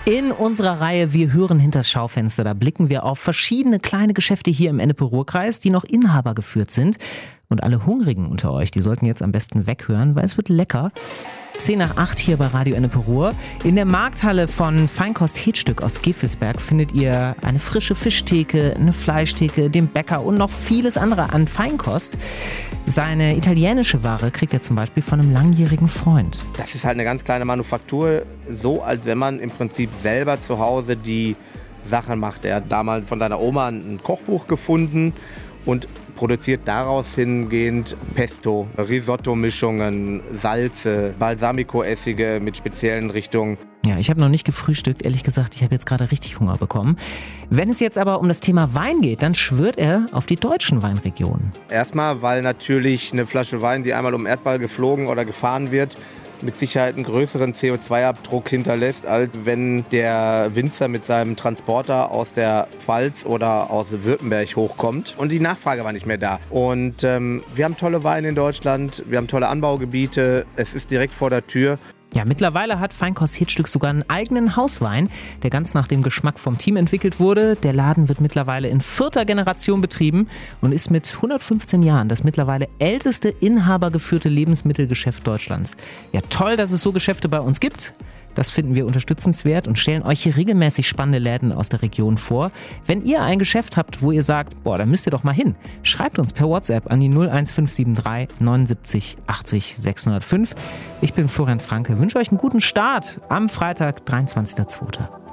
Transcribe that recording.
In unserer Reihe Wir hören hinters Schaufenster, da blicken wir auf verschiedene kleine Geschäfte hier im Ennepe-Ruhr-Kreis, die noch Inhaber geführt sind. Und alle Hungrigen unter euch, die sollten jetzt am besten weghören, weil es wird lecker. 7:10 hier bei Radio Ennepe-Ruhr. In der Markthalle von Feinkost Hedstück aus Gevelsberg findet ihr eine frische Fischtheke, eine Fleischtheke, den Bäcker und noch vieles andere an Feinkost. Seine italienische Ware kriegt er zum Beispiel von einem langjährigen Freund. Das ist halt eine ganz kleine Manufaktur, so als wenn man im Prinzip selber zu Hause die Sachen macht. Er hat damals von seiner Oma ein Kochbuch gefunden und produziert daraus hingehend Pesto, Risotto-Mischungen, Salze, Balsamico-Essige mit speziellen Richtungen. Ja, ich habe noch nicht gefrühstückt. Ehrlich gesagt, ich habe jetzt gerade richtig Hunger bekommen. Wenn es jetzt aber um das Thema Wein geht, dann schwört er auf die deutschen Weinregionen. Erstmal, weil natürlich eine Flasche Wein, die einmal um Erdball geflogen oder gefahren wird, mit Sicherheit einen größeren CO2-Abdruck hinterlässt, als wenn der Winzer mit seinem Transporter aus der Pfalz oder aus Württemberg hochkommt. Und die Nachfrage war nicht mehr da. Und wir haben tolle Weine in Deutschland, wir haben tolle Anbaugebiete, es ist direkt vor der Tür. Ja, mittlerweile hat Feinkost Hedstück sogar einen eigenen Hauswein, der ganz nach dem Geschmack vom Team entwickelt wurde. Der Laden wird mittlerweile in 4. Generation betrieben und ist mit 115 Jahren das mittlerweile älteste inhabergeführte Lebensmittelgeschäft Deutschlands. Ja, toll, dass es so Geschäfte bei uns gibt. Das finden wir unterstützenswert und stellen euch hier regelmäßig spannende Läden aus der Region vor. Wenn ihr ein Geschäft habt, wo ihr sagt, da müsst ihr doch mal hin, schreibt uns per WhatsApp an die 01573 79 80 605. Ich bin Florian Franke, wünsche euch einen guten Start am Freitag, 23.02.